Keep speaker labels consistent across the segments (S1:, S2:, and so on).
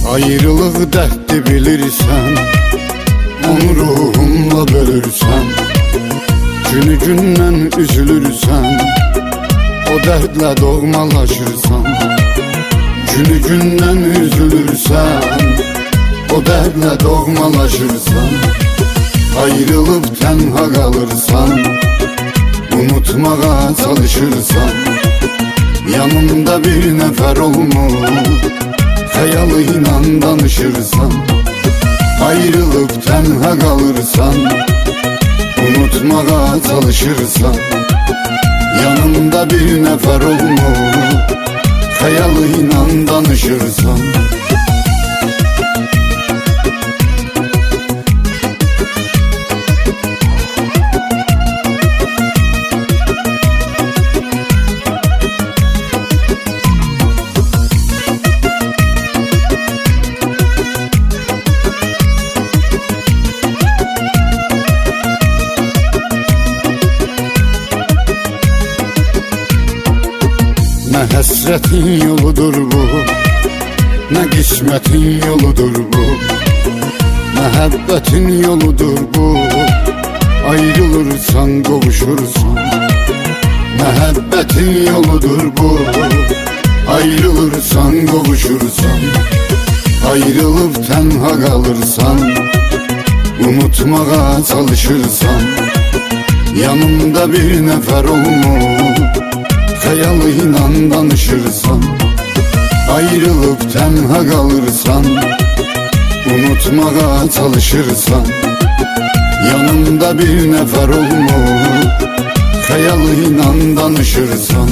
S1: Ayrılıq dərddi bilirsən, onu ruhumla bölürsən. Günü gündən üzülürsən, o dərdlə doğmalaşırsan. Günü gündən üzülürsən, o dərdlə doğmalaşırsan. Ayrılıb tənha qalırsan, unutmağa çalışırsan. Yanımda bir nəfər olmur, xəyalıyla danışırsan. Ayrılıb tənha qalırsan, unutmağa çalışırsan. Yanımda bir nəfər olmur, xəyalıyla danışırsan. Nə həsrətin yoludur bu, nə qismətin yoludur bu. Məhəbbətin yoludur bu, ayrılırsan, qovuşursan. Məhəbbətin yoludur bu, ayrılırsan, qovuşursan. Ayrılıb tənha qalırsan, unutmağa çalışırsan. Yanımda bir nəfər olmur, xəyalıyla danışırsan. Ayrılıb tənha qalırsan, unutmağa çalışırsan. Yanımda bir nəfər olmur, xəyalıyla danışırsan.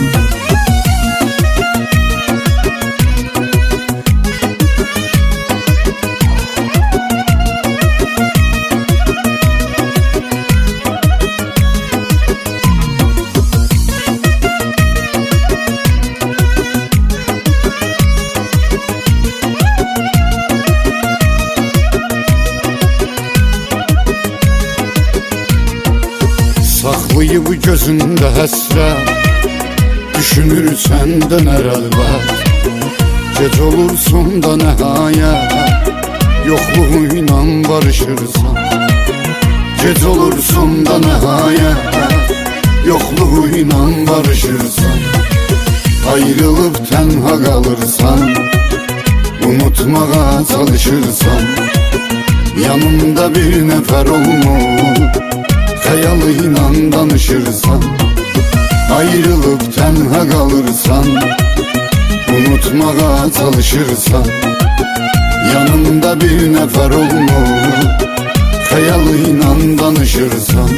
S1: Saxlayıb gözündə həsrət, düşünürsən də nərəlbət. Gec olursun da nəhayət, yoxluğuyla barışırsan. Gec olursun da nəhayət, yoxluğuyla barışırsan. Ayrılıb tənha qalırsan, unutmağa çalışırsan. Yanımda bir nəfər olmur, xəyalıyla danışırsan. Ayrılıb tənha qalırsan, unutmağa çalışırsan. Yanımda bir nəfər olmur, xəyalıyla danışırsan.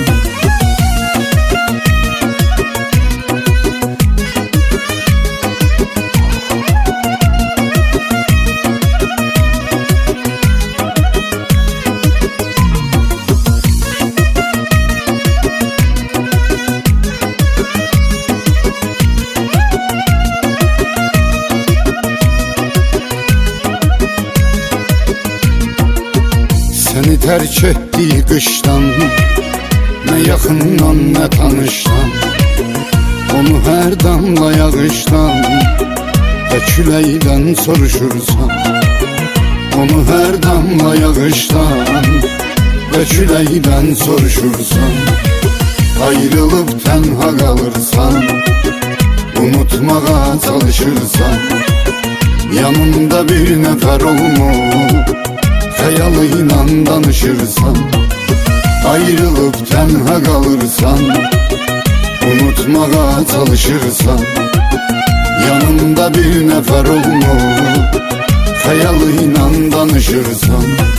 S1: Səni tərk etdiyi qışdan, nə yaxından, nə tanışdan. Onu hər damla yağışdan və küləkdən soruşursan. Onu hər damla yağışdan və küləkdən soruşursan. Ayrılıb tənha qalırsan, unutmağa çalışırsan. Yanımda bir nəfər olmur, xəyalıyla danışırsan. Ayrılıb tənha qalırsan, unutmağa çalışırsan. Yanımda bir nəfər olmur, xəyalıyla danışırsan.